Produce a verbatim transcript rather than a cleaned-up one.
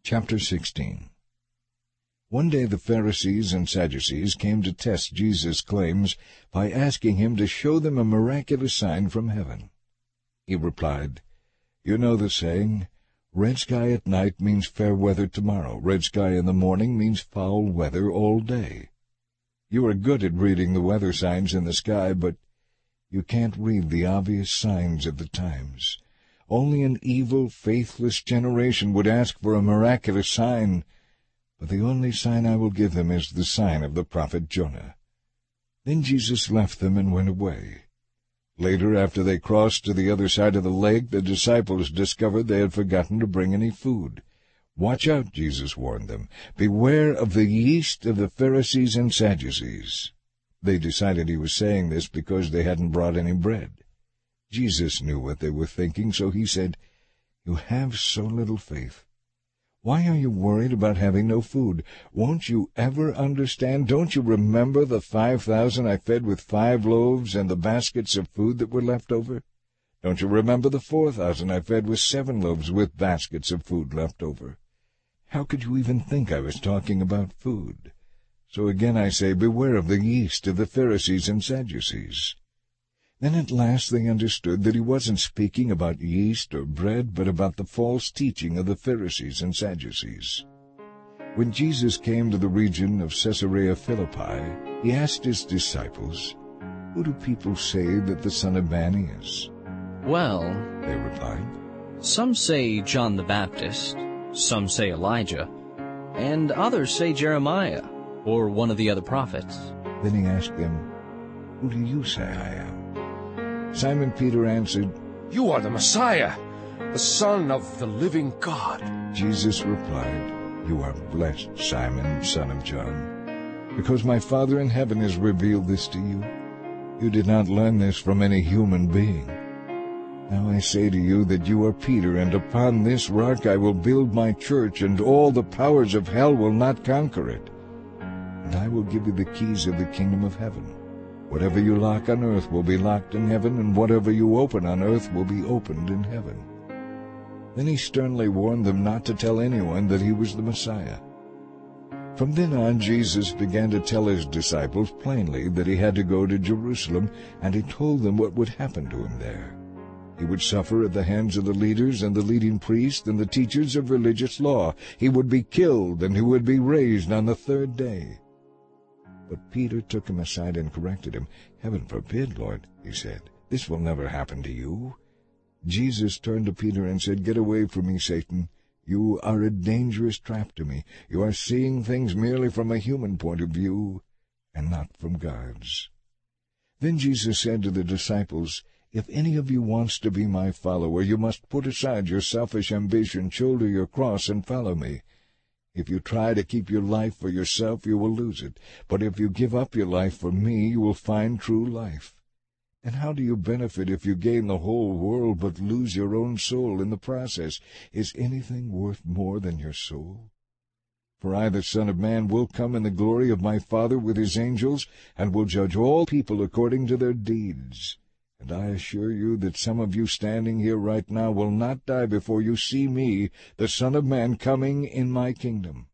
Chapter sixteen. One day the Pharisees and Sadducees came to test Jesus' claims by asking him to show them a miraculous sign from heaven. He replied, "You know the saying, red sky at night means fair weather tomorrow. Red sky in the morning means foul weather all day. You are good at reading the weather signs in the sky, but you can't read the obvious signs of the times. Only an evil, faithless generation would ask for a miraculous sign, but the only sign I will give them is the sign of the prophet Jonah." Then Jesus left them and went away. Later, after they crossed to the other side of the lake, the disciples discovered they had forgotten to bring any food. "Watch out," Jesus warned them. "Beware of the yeast of the Pharisees and Sadducees." They decided he was saying this because they hadn't brought any bread. Jesus knew what they were thinking, so he said, "You have so little faith. Why are you worried about having no food? Won't you ever understand? Don't you remember the five thousand I fed with five loaves and the baskets of food that were left over? Don't you remember the four thousand I fed with seven loaves with baskets of food left over? How could you even think I was talking about food? So again I say, beware of the yeast of the Pharisees and Sadducees." Then at last they understood that he wasn't speaking about yeast or bread, but about the false teaching of the Pharisees and Sadducees. When Jesus came to the region of Caesarea Philippi, he asked his disciples, "Who do people say that the Son of Man is?" "Well," they replied, "some say John the Baptist, some say Elijah, and others say Jeremiah, or one of the other prophets." Then he asked them, "Who do you say I am?" Simon Peter answered, "You are the Messiah, the Son of the living God." Jesus replied, "You are blessed, Simon, son of John, because my Father in heaven has revealed this to you. You did not learn this from any human being. Now I say to you that you are Peter, and upon this rock I will build my church, and all the powers of hell will not conquer it. And I will give you the keys of the kingdom of heaven. Whatever you lock on earth will be locked in heaven, and whatever you open on earth will be opened in heaven." Then he sternly warned them not to tell anyone that he was the Messiah. From then on, Jesus began to tell his disciples plainly that he had to go to Jerusalem, and he told them what would happen to him there. He would suffer at the hands of the leaders and the leading priests and the teachers of religious law. He would be killed, and he would be raised on the third day. But Peter took him aside and corrected him. "Heaven forbid, Lord," he said. "This will never happen to you." Jesus turned to Peter and said, "Get away from me, Satan. You are a dangerous trap to me. You are seeing things merely from a human point of view, and not from God's." Then Jesus said to the disciples, "If any of you wants to be my follower, you must put aside your selfish ambition, shoulder your cross, and follow me. If you try to keep your life for yourself, you will lose it. But if you give up your life for me, you will find true life. And how do you benefit if you gain the whole world but lose your own soul in the process? Is anything worth more than your soul? For I, the Son of Man, will come in the glory of my Father with his angels, and will judge all people according to their deeds. And I assure you that some of you standing here right now will not die before you see me, the Son of Man, coming in my kingdom."